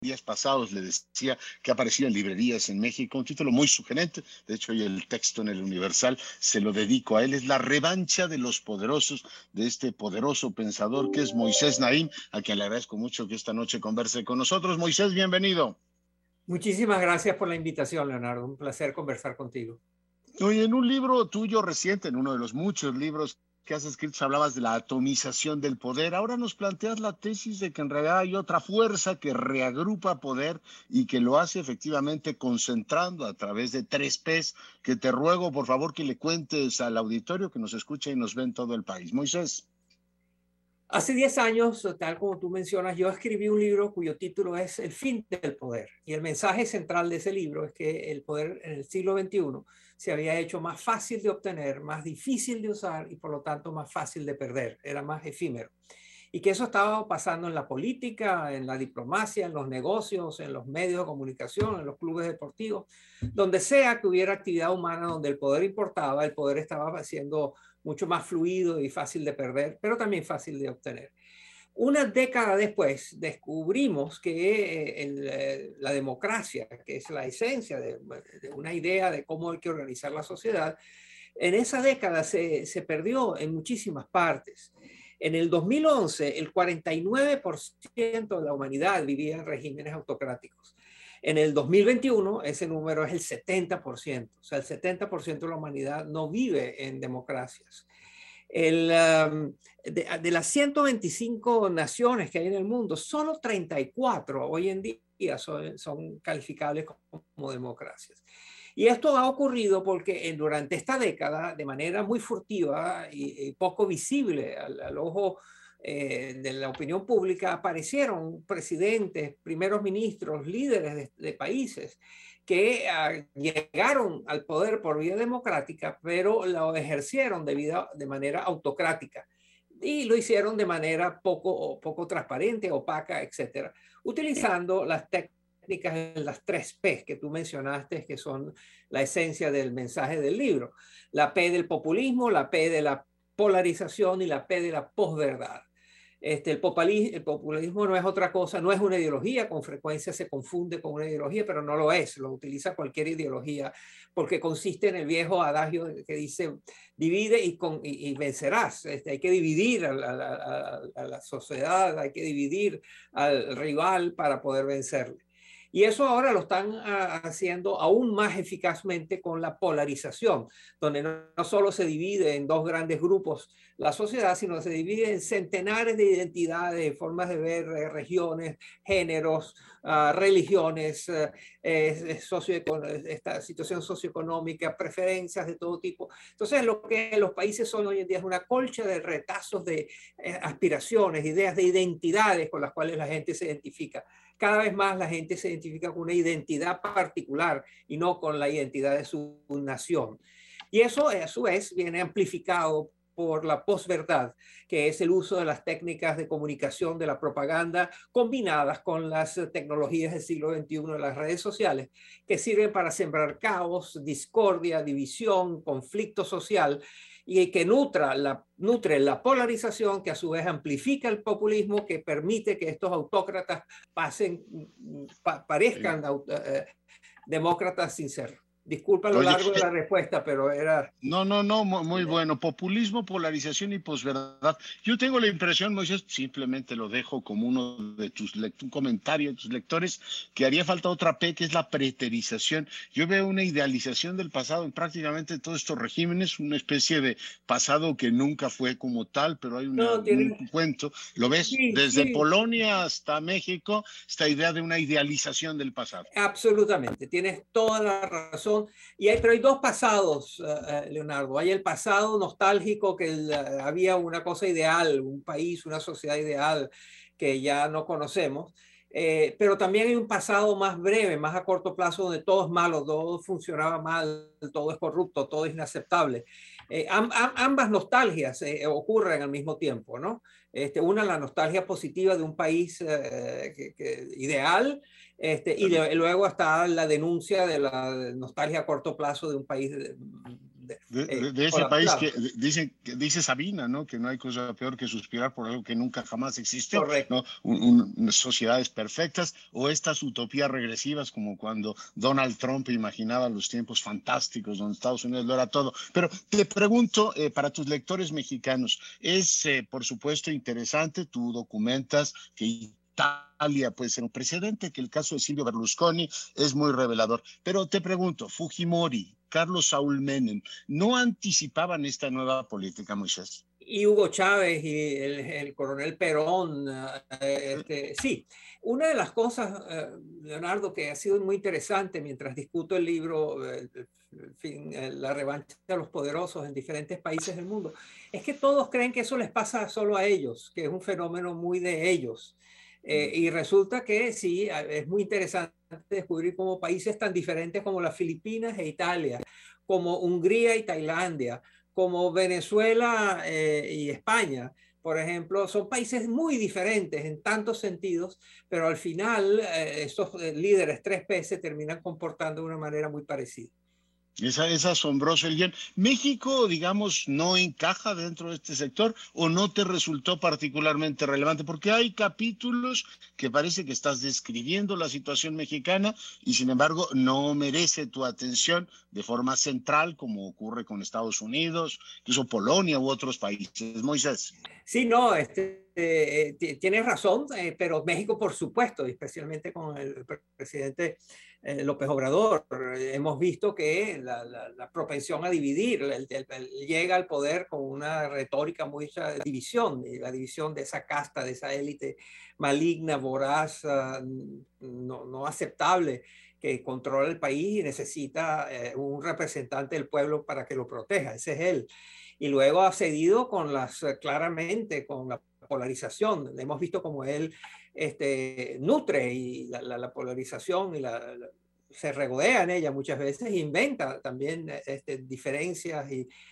días pasados le decía que apareció en librerías en México, un título muy sugerente. De hecho, hoy el texto en el Universal se lo dedico a él. Es La revancha de los poderosos, de este poderoso pensador que es Moisés Naím, a quien le agradezco mucho que esta noche converse con nosotros. Moisés, bienvenido. Muchísimas gracias por la invitación, Leonardo. Un placer conversar contigo. Oye, en un libro tuyo reciente, en uno de los muchos libros que has escrito, hablabas de la atomización del poder. Ahora nos planteas la tesis de que en realidad hay otra fuerza que reagrupa poder y que lo hace efectivamente concentrando a través de 3Ps, que te ruego, por favor, que le cuentes al auditorio que nos escucha y nos ve en todo el país. Moisés. Hace 10 años, tal como tú mencionas, yo escribí un libro cuyo título es El fin del poder. Y el mensaje central de ese libro es que el poder en el siglo XXI se había hecho más fácil de obtener, más difícil de usar y por lo tanto más fácil de perder. Era más efímero. Y que eso estaba pasando en la política, en la diplomacia, en los negocios, en los medios de comunicación, en los clubes deportivos, donde sea que hubiera actividad humana donde el poder importaba, el poder estaba siendo mucho más fluido y fácil de perder, pero también fácil de obtener. Una década después descubrimos que la democracia, que es la esencia de una idea de cómo hay que organizar la sociedad, en esa década se perdió en muchísimas partes. En el 2011, el 49% de la humanidad vivía en regímenes autocráticos. En el 2021, ese número es el 70%. O sea, el 70% de la humanidad no vive en democracias. De las 125 naciones que hay en el mundo, solo 34 hoy en día son calificables como democracias. Y esto ha ocurrido porque durante esta década, de manera muy furtiva y poco visible al ojo de la opinión pública, aparecieron presidentes, primeros ministros, líderes de países que llegaron al poder por vía democrática, pero lo ejercieron de manera autocrática. Y lo hicieron de manera poco transparente, opaca, etcétera, utilizando las técnicas de las 3P que tú mencionaste, que son la esencia del mensaje del libro. La P del populismo, la P de la polarización y la P de la posverdad. El populismo no es otra cosa, no es una ideología, con frecuencia se confunde con una ideología, pero no lo es, lo utiliza cualquier ideología, porque consiste en el viejo adagio que dice, divide y vencerás. Hay que dividir a la sociedad, hay que dividir al rival para poder vencerle. Y eso ahora lo están haciendo aún más eficazmente con la polarización, donde no solo se divide en dos grandes grupos la sociedad, sino se divide en centenares de identidades, formas de ver, regiones, géneros, religiones, esta situación socioeconómica, preferencias de todo tipo. Entonces, lo que los países son hoy en día es una colcha de retazos de aspiraciones, ideas de identidades con las cuales la gente se identifica. Cada vez más la gente se identifica con una identidad particular y no con la identidad de su nación. Y eso, a su vez, viene amplificado por la posverdad, que es el uso de las técnicas de comunicación de la propaganda combinadas con las tecnologías del siglo XXI de las redes sociales, que sirven para sembrar caos, discordia, división, conflicto social, y que nutre la polarización, que a su vez amplifica el populismo, que permite que estos autócratas parezcan demócratas sin ser. Disculpa lo largo de la respuesta, pero era... No, muy bueno. Populismo, polarización y posverdad. Yo tengo la impresión, Moisés, simplemente lo dejo como uno de un comentario de tus lectores, que haría falta otra P, que es la preterización. Yo veo una idealización del pasado en prácticamente todos estos regímenes, una especie de pasado que nunca fue como tal, pero hay un cuento. ¿Lo ves? Sí, Desde sí. Polonia hasta México, esta idea de una idealización del pasado. Absolutamente, tienes toda la razón. Pero hay dos pasados, Leonardo. Hay el pasado nostálgico, que había una cosa ideal, un país, una sociedad ideal que ya no conocemos. Pero también hay un pasado más breve, más a corto plazo, donde todo es malo, todo funcionaba mal, todo es corrupto, todo es inaceptable. Ambas nostalgias ocurren al mismo tiempo, ¿no? Una, la nostalgia positiva de un país ideal, y luego está la denuncia de la nostalgia a corto plazo de un país De ese país colapsado. que dice Sabina, ¿no? Que no hay cosa peor que suspirar por algo que nunca jamás existió, Correcto. ¿no? Sociedades perfectas o estas utopías regresivas como cuando Donald Trump imaginaba los tiempos fantásticos donde Estados Unidos lo era todo. Pero te pregunto, para tus lectores mexicanos, es por supuesto interesante, tú documentas que Italia puede ser un precedente, que el caso de Silvio Berlusconi es muy revelador. Pero te pregunto, Fujimori, Carlos Saúl Menem, ¿no anticipaban esta nueva política, Moisés? Y Hugo Chávez y el coronel Perón. Sí, una de las cosas, Leonardo, que ha sido muy interesante mientras discuto el libro, La revancha de los poderosos en diferentes países del mundo, es que todos creen que eso les pasa solo a ellos, que es un fenómeno muy de ellos. Y resulta que sí, es muy interesante descubrir cómo países tan diferentes como las Filipinas e Italia, como Hungría y Tailandia, como Venezuela y España, por ejemplo, son países muy diferentes en tantos sentidos, pero al final estos líderes 3P se terminan comportando de una manera muy parecida. Es asombroso el guión. ¿México, digamos, no encaja dentro de este sector o no te resultó particularmente relevante? Porque hay capítulos que parece que estás describiendo la situación mexicana y sin embargo no merece tu atención de forma central como ocurre con Estados Unidos, incluso Polonia u otros países. Moisés. Sí, no, tienes razón, pero México, por supuesto, especialmente con el presidente López Obrador, hemos visto que la propensión a dividir, llega al poder con una retórica muy de división, y la división de esa casta, de esa élite maligna, voraz, no aceptable, que controla el país y necesita un representante del pueblo para que lo proteja. Ese es él. Y luego ha cedido con claramente con la polarización. Hemos visto como él nutre y la polarización y se regodea en ella muchas veces e inventa también diferencias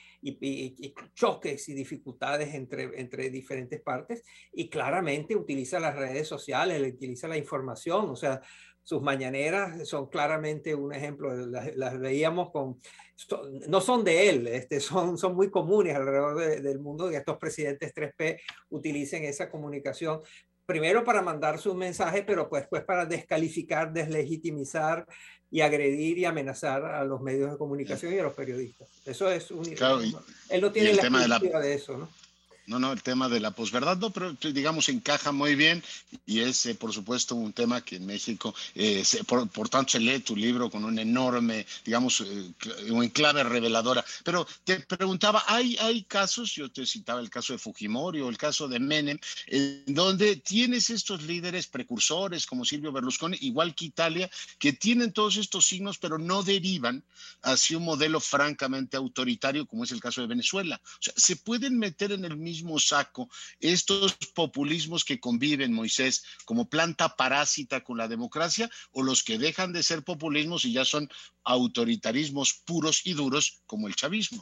y choques y dificultades entre diferentes partes, y claramente utiliza las redes sociales, utiliza la información. O sea, sus mañaneras son claramente un ejemplo. Las veíamos no son de él, son muy comunes alrededor del mundo, que estos presidentes 3P utilicen esa comunicación primero para mandar sus mensajes, pero pues para descalificar, deslegitimizar y agredir y amenazar a los medios de comunicación y a los periodistas. Eso es Claro, él no y tiene el la tema de la exclusiva de eso, ¿no? No, el tema de la posverdad, no, pero digamos encaja muy bien y es, por supuesto, un tema que en México, por tanto, se lee tu libro con un enorme, digamos, en clave reveladora. Pero te preguntaba, ¿hay casos, yo te citaba el caso de Fujimori o el caso de Menem, en donde tienes estos líderes precursores como Silvio Berlusconi, igual que Italia, que tienen todos estos signos, pero no derivan hacia un modelo francamente autoritario, como es el caso de Venezuela? O sea, se pueden meter en el mismo saco estos populismos que conviven, Moisés, como planta parásita con la democracia, o los que dejan de ser populismos y ya son autoritarismos puros y duros como el chavismo.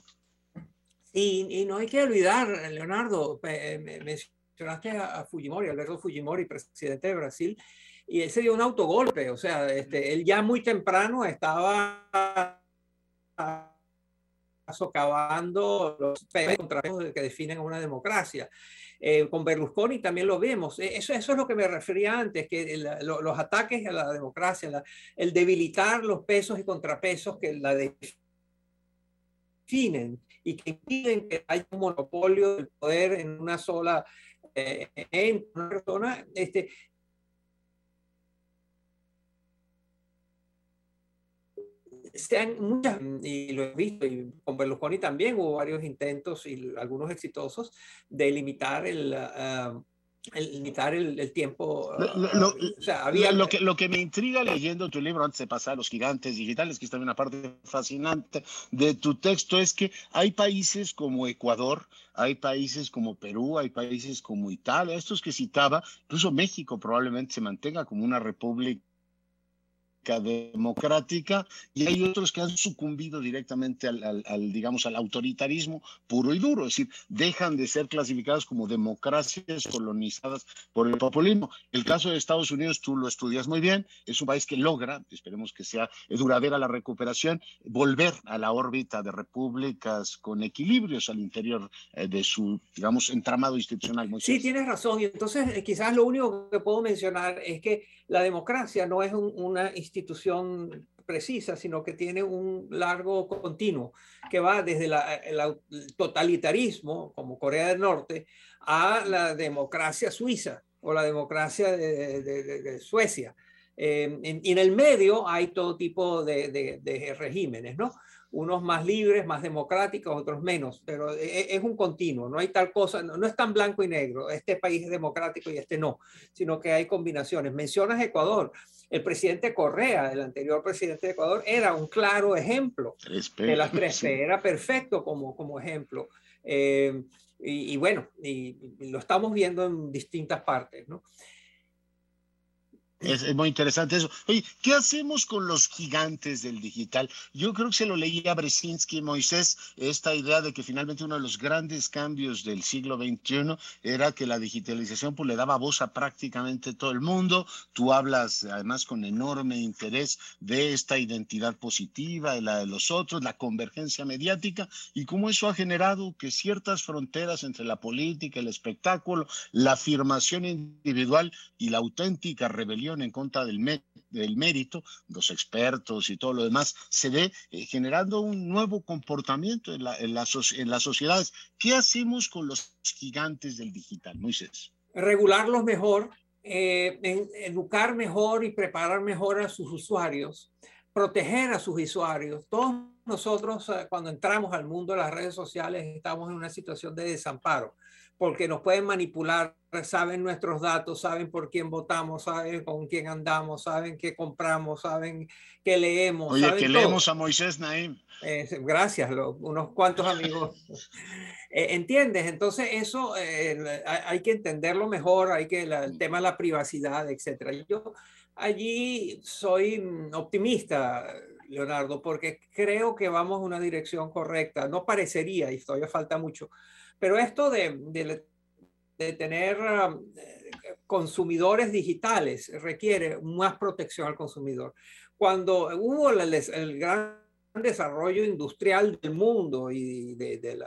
Y no hay que olvidar, Leonardo, mencionaste a Fujimori, Alberto Fujimori, presidente de Brasil, y él se dio un autogolpe. O sea, él ya muy temprano estaba socavando los contrapesos que definen una democracia. Con Berlusconi también lo vemos. Eso es lo que me refería antes, que los ataques a la democracia, el debilitar los pesos y contrapesos que la definen y que impiden que haya un monopolio del poder en una sola en una persona. Sean muchas, y lo he visto, y con Berlusconi también hubo varios intentos y algunos exitosos de limitar limitar el tiempo. O sea, había... Lo que me intriga leyendo tu libro, antes de pasar a los gigantes digitales, que es también una parte fascinante de tu texto, es que hay países como Ecuador, hay países como Perú, hay países como Italia, estos que citaba, incluso México probablemente se mantenga como una república política democrática, y hay otros que han sucumbido directamente digamos, al autoritarismo puro y duro, es decir, dejan de ser clasificadas como democracias colonizadas por el populismo. El caso de Estados Unidos, tú lo estudias muy bien, es un país que logra, esperemos que sea duradera la recuperación, volver a la órbita de repúblicas con equilibrios al interior de su, digamos, entramado institucional. Sí, tienes razón. Y entonces quizás lo único que puedo mencionar es que la democracia no es una institución precisa, sino que tiene un largo continuo que va desde el totalitarismo, como Corea del Norte, a la democracia suiza o la democracia de Suecia. Y en el medio hay todo tipo de regímenes, ¿no? Unos más libres, más democráticos, otros menos, pero es un continuo, no hay tal cosa, no es tan blanco y negro, este país es democrático y este no, sino que hay combinaciones. Mencionas Ecuador, el presidente Correa, el anterior presidente de Ecuador, era un claro ejemplo de las 3P, era perfecto como ejemplo. Y bueno, y lo estamos viendo en distintas partes, ¿no? Es muy interesante eso. Oye, ¿qué hacemos con los gigantes del digital? Yo creo que se lo leí a Brzezinski, Moisés, esta idea de que finalmente uno de los grandes cambios del siglo XXI era que la digitalización pues, le daba voz a prácticamente todo el mundo. Tú hablas además con enorme interés de esta identidad positiva, de la de los otros, la convergencia mediática, y cómo eso ha generado que ciertas fronteras entre la política, el espectáculo, la afirmación individual y la auténtica rebelión en contra del mérito, los expertos y todo lo demás, se ve generando un nuevo comportamiento en las sociedades. ¿Qué hacemos con los gigantes del digital, Moisés? Regularlos mejor, educar mejor y preparar mejor a sus usuarios, proteger a sus usuarios. Todos nosotros, cuando entramos al mundo de las redes sociales, estamos en una situación de desamparo, porque nos pueden manipular, saben nuestros datos, saben por quién votamos, saben con quién andamos, saben qué compramos, saben qué leemos. Oye, saben que todo. leemos a Moisés Naim. Gracias, unos cuantos amigos. ¿Entiendes? Entonces eso hay que entenderlo mejor, el tema de la privacidad, etcétera. Yo allí soy optimista, Leonardo, porque creo que vamos en una dirección correcta. No parecería, y todavía falta mucho, pero esto de tener consumidores digitales requiere más protección al consumidor. Cuando hubo el gran desarrollo industrial del mundo y de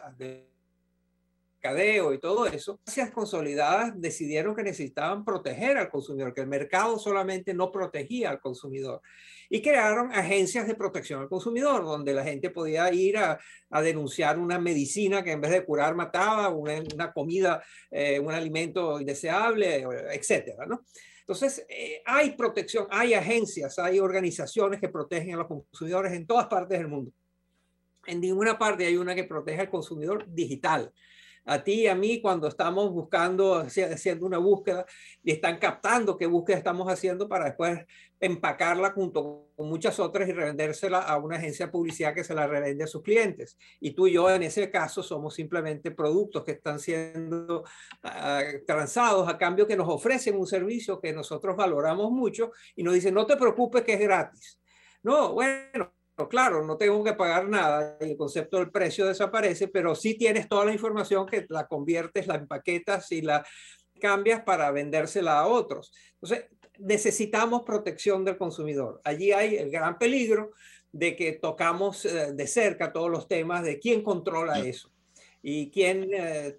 mercadeo y todo eso, agencias consolidadas decidieron que necesitaban proteger al consumidor, que el mercado solamente no protegía al consumidor. Y crearon agencias de protección al consumidor, donde la gente podía ir a denunciar una medicina que en vez de curar mataba, una comida, un alimento indeseable, etcétera, ¿no? Entonces, hay protección, hay agencias, hay organizaciones que protegen a los consumidores en todas partes del mundo. En ninguna parte hay una que protege al consumidor digital. A ti y a mí, cuando estamos haciendo una búsqueda y están captando qué búsqueda estamos haciendo para después empacarla junto con muchas otras y revendérsela a una agencia de publicidad que se la revende a sus clientes. Y tú y yo en ese caso somos simplemente productos que están siendo transados a cambio que nos ofrecen un servicio que nosotros valoramos mucho y nos dicen, no te preocupes que es gratis. No, bueno, claro, no tengo que pagar nada y el concepto del precio desaparece, pero sí tienes toda la información que la conviertes, la empaquetas y la cambias para vendérsela a otros. Entonces, necesitamos protección del consumidor. Allí hay el gran peligro de que tocamos de cerca todos los temas de quién controla eso y quién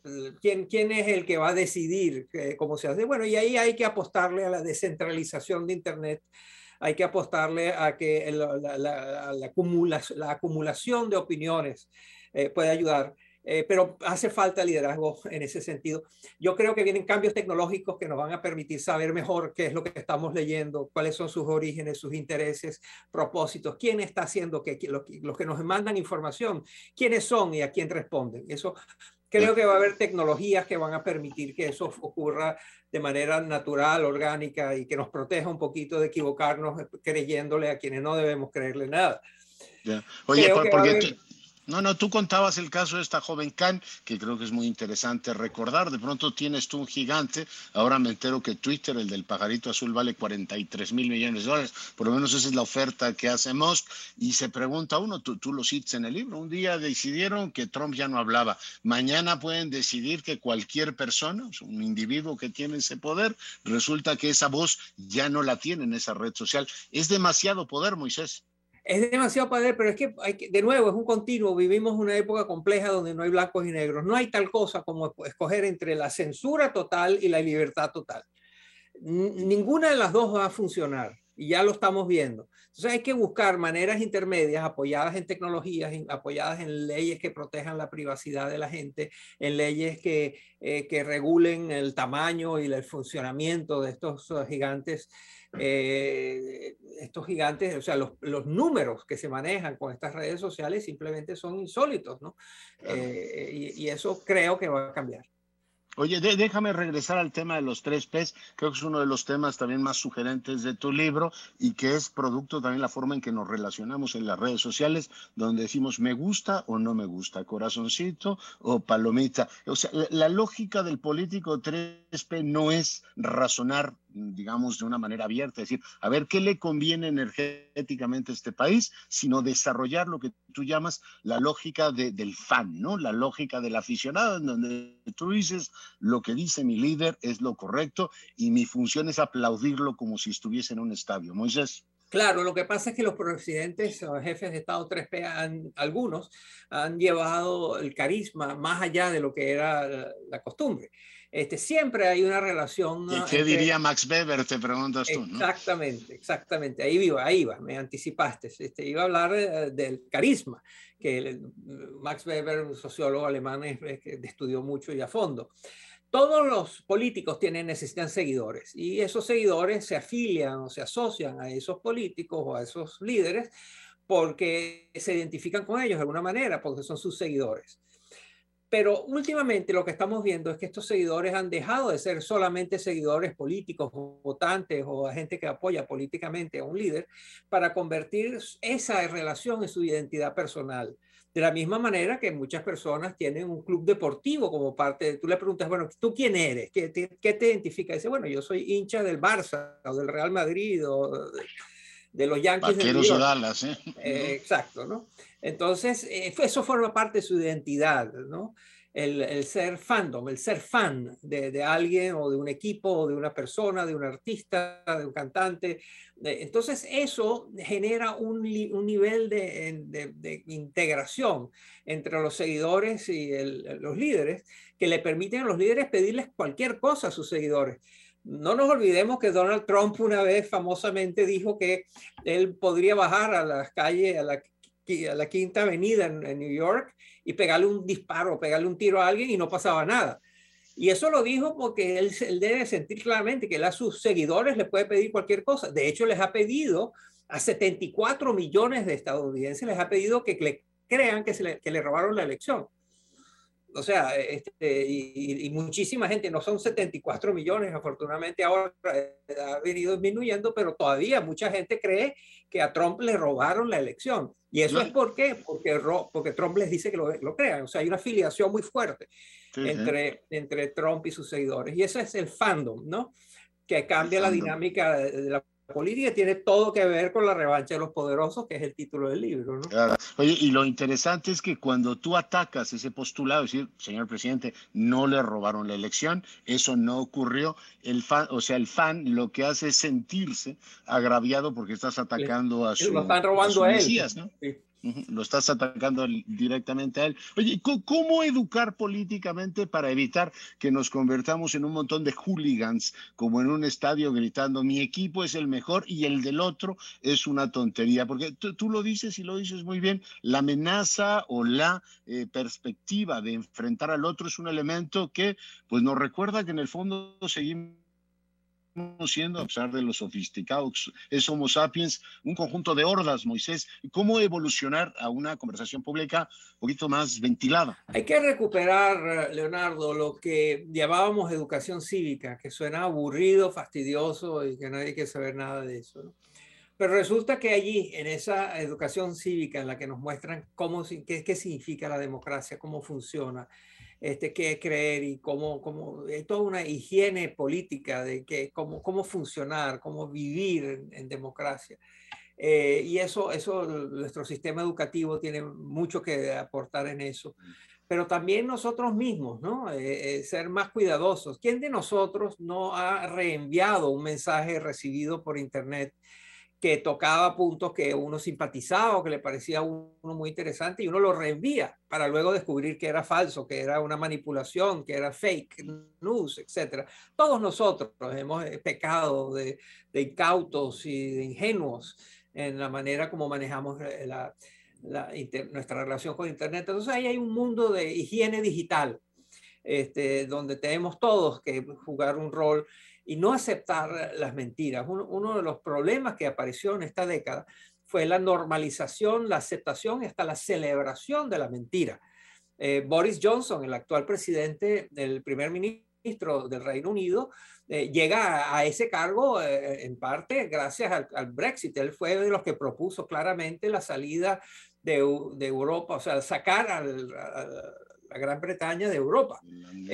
es el que va a decidir cómo se hace. Bueno, y ahí hay que apostarle a la descentralización de Internet. Hay que apostarle a que la acumulación de opiniones puede ayudar, pero hace falta liderazgo en ese sentido. Yo creo que vienen cambios tecnológicos que nos van a permitir saber mejor qué es lo que estamos leyendo, cuáles son sus orígenes, sus intereses, propósitos, quién está haciendo qué, los que nos mandan información, quiénes son y a quién responden. Eso creo que va a haber tecnologías que van a permitir que eso ocurra de manera natural, orgánica y que nos proteja un poquito de equivocarnos creyéndole a quienes no debemos creerle nada. Oye, No, no, tú contabas el caso de esta joven Khan, que creo que es muy interesante recordar. De pronto tienes tú un gigante. Ahora me entero que Twitter, el del pajarito azul, vale 43.000 millones de dólares. Por lo menos esa es la oferta que hace Musk. Y se pregunta uno, tú lo citas en el libro, un día decidieron que Trump ya no hablaba. Mañana pueden decidir que cualquier persona, o sea, un individuo que tiene ese poder, resulta que esa voz ya no la tiene en esa red social. Es demasiado poder, Moisés. Es demasiado poder, pero es que, de nuevo, es un continuo. Vivimos una época compleja donde no hay blancos y negros. No hay tal cosa como escoger entre la censura total y la libertad total. Ninguna de las dos va a funcionar y ya lo estamos viendo. Entonces hay que buscar maneras intermedias apoyadas en tecnologías, apoyadas en leyes que protejan la privacidad de la gente, en leyes que regulen el tamaño y el funcionamiento de estos gigantes, o sea, los números que se manejan con estas redes sociales simplemente son insólitos, ¿no? Claro. Y eso creo que va a cambiar. Oye, déjame regresar al tema de los tres P's. Creo que es uno de los temas también más sugerentes de tu libro y que es producto también la forma en que nos relacionamos en las redes sociales, donde decimos me gusta o no me gusta, corazoncito o palomita. O sea, la lógica del político tres P no es razonar, digamos, de una manera abierta, es decir, a ver qué le conviene energéticamente a este país, sino desarrollar lo que tú llamas la lógica del fan, ¿no? La lógica del aficionado, en donde tú dices lo que dice mi líder es lo correcto y mi función es aplaudirlo como si estuviese en un estadio. Moisés. Claro, lo que pasa es que los presidentes o jefes de Estado 3P, algunos, han llevado el carisma más allá de lo que era la costumbre. Siempre hay una relación ¿Qué diría Max Weber? Te preguntas tú, ¿no? Exactamente, exactamente. Ahí va, me anticipaste. Iba a hablar del carisma, que Max Weber, un sociólogo alemán, que estudió mucho y a fondo. Todos los políticos necesitan seguidores y esos seguidores se afilian o se asocian a esos políticos o a esos líderes porque se identifican con ellos de alguna manera, porque son sus seguidores. Pero últimamente lo que estamos viendo es que estos seguidores han dejado de ser solamente seguidores políticos o votantes o gente que apoya políticamente a un líder para convertir esa relación en su identidad personal. De la misma manera que muchas personas tienen un club deportivo como parte tú le preguntas, bueno, ¿tú quién eres? ¿Qué te identifica? Y dice, bueno, yo soy hincha del Barça o del Real Madrid o de los Yankees de New Vaqueros de York. Dallas, ¿eh? Exacto, ¿no? Entonces, eso forma parte de su identidad, ¿no? El ser fandom, el ser fan de alguien o de un equipo o de una persona, de un artista, de un cantante. Entonces, eso genera un nivel de integración entre los seguidores y los líderes que le permiten a los líderes pedirles cualquier cosa a sus seguidores. No nos olvidemos que Donald Trump una vez famosamente dijo que él podría bajar a las calles, a la Quinta Avenida en New York y pegarle un disparo, pegarle un tiro a alguien y no pasaba nada. Y eso lo dijo porque él debe sentir claramente que él a sus seguidores le puede pedir cualquier cosa. De hecho, les ha pedido a 74 millones de estadounidenses, les ha pedido que le crean que le robaron la elección. O sea, y muchísima gente, no son 74 millones, afortunadamente ahora ha venido disminuyendo, pero todavía mucha gente cree que a Trump le robaron la elección. ¿Y eso es por qué? Porque Trump les dice que lo crean. O sea, hay una afiliación muy fuerte entre Trump y sus seguidores. Y ese es el fandom, ¿no? Que cambia la dinámica de la política, tiene todo que ver con la revancha de los poderosos, que es el título del libro, ¿no? Claro. Oye, y lo interesante es que cuando tú atacas ese postulado, es decir, señor presidente, no le robaron la elección, eso no ocurrió, el fan lo que hace es sentirse agraviado porque estás atacando a lo están robando su a él. Mesías, ¿no? Sí. Lo estás atacando directamente a él. Oye, ¿cómo educar políticamente para evitar que nos convertamos en un montón de hooligans, como en un estadio gritando, mi equipo es el mejor y el del otro es una tontería? Porque tú lo dices y lo dices muy bien, la amenaza o la perspectiva de enfrentar al otro es un elemento que pues nos recuerda que en el fondo seguimos siendo, a pesar de los sofisticados, es Homo sapiens, un conjunto de hordas, Moisés. ¿Cómo evolucionar a una conversación pública un poquito más ventilada? Hay que recuperar, Leonardo, lo que llamábamos educación cívica, que suena aburrido, fastidioso y que nadie quiere saber nada de eso, ¿no? Pero resulta que allí, en esa educación cívica en la que nos muestran qué significa la democracia, cómo funciona, qué creer y hay toda una higiene política de cómo funcionar, cómo vivir en democracia. Y eso, nuestro sistema educativo tiene mucho que aportar en eso. Pero también nosotros mismos, ¿no? Ser más cuidadosos. ¿Quién de nosotros no ha reenviado un mensaje recibido por internet que tocaba puntos que uno simpatizaba o que le parecía a uno muy interesante, y uno lo reenvía para luego descubrir que era falso, que era una manipulación, que era fake news, etcétera? Todos nosotros hemos pecado de incautos y de ingenuos en la manera como manejamos nuestra relación con Internet. Entonces ahí hay un mundo de higiene digital, donde tenemos todos que jugar un rol y no aceptar las mentiras. Uno de los problemas que apareció en esta década fue la normalización, la aceptación y hasta la celebración de la mentira. Boris Johnson, el actual presidente, el primer ministro del Reino Unido, llega a ese cargo en parte gracias al Brexit. Él fue de los que propuso claramente la salida de Europa, o sea, sacar a la Gran Bretaña de Europa.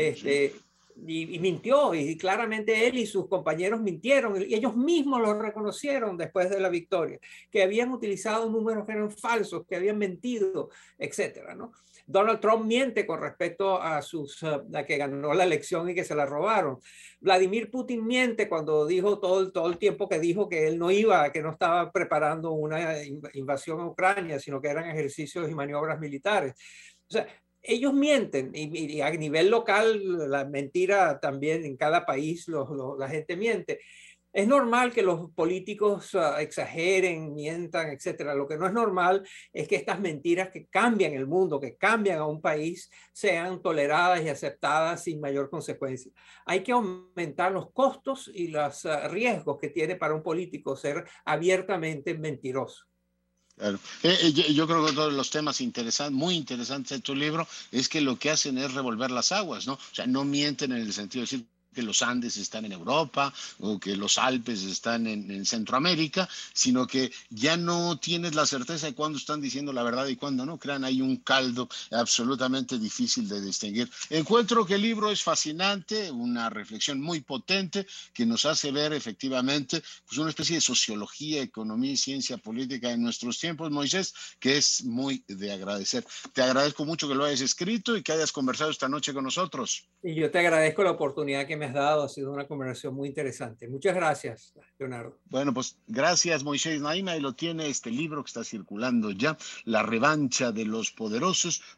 Y mintió, y claramente él y sus compañeros mintieron, y ellos mismos lo reconocieron después de la victoria, que habían utilizado números que eran falsos, que habían mentido, etcétera, ¿no? Donald Trump miente con respecto a que ganó la elección y que se la robaron. Vladimir Putin miente cuando dijo todo el tiempo que dijo que él que no estaba preparando una invasión a Ucrania, sino que eran ejercicios y maniobras militares. O sea, ellos mienten, y a nivel local la mentira también, en cada país la gente miente. Es normal que los políticos exageren, mientan, etcétera. Lo que no es normal es que estas mentiras que cambian el mundo, que cambian a un país, sean toleradas y aceptadas sin mayor consecuencia. Hay que aumentar los costos y los riesgos que tiene para un político ser abiertamente mentiroso. Claro. Yo creo que uno de los temas muy interesantes de tu libro es que lo que hacen es revolver las aguas, ¿no? O sea, no mienten en el sentido de decir que los Andes están en Europa o que los Alpes están en Centroamérica, sino que ya no tienes la certeza de cuándo están diciendo la verdad y cuándo no. Crean ahí un caldo absolutamente difícil de distinguir. Encuentro que el libro es fascinante, una reflexión muy potente que nos hace ver efectivamente pues, una especie de sociología, economía y ciencia política en nuestros tiempos, Moisés, que es muy de agradecer. Te agradezco mucho que lo hayas escrito y que hayas conversado esta noche con nosotros. Y yo te agradezco la oportunidad que me has dado. Ha sido una conversación muy interesante. Muchas gracias, Leonardo. Bueno, pues gracias, Moisés Naim. Ahí lo tiene este libro que está circulando ya, La revancha de los poderosos,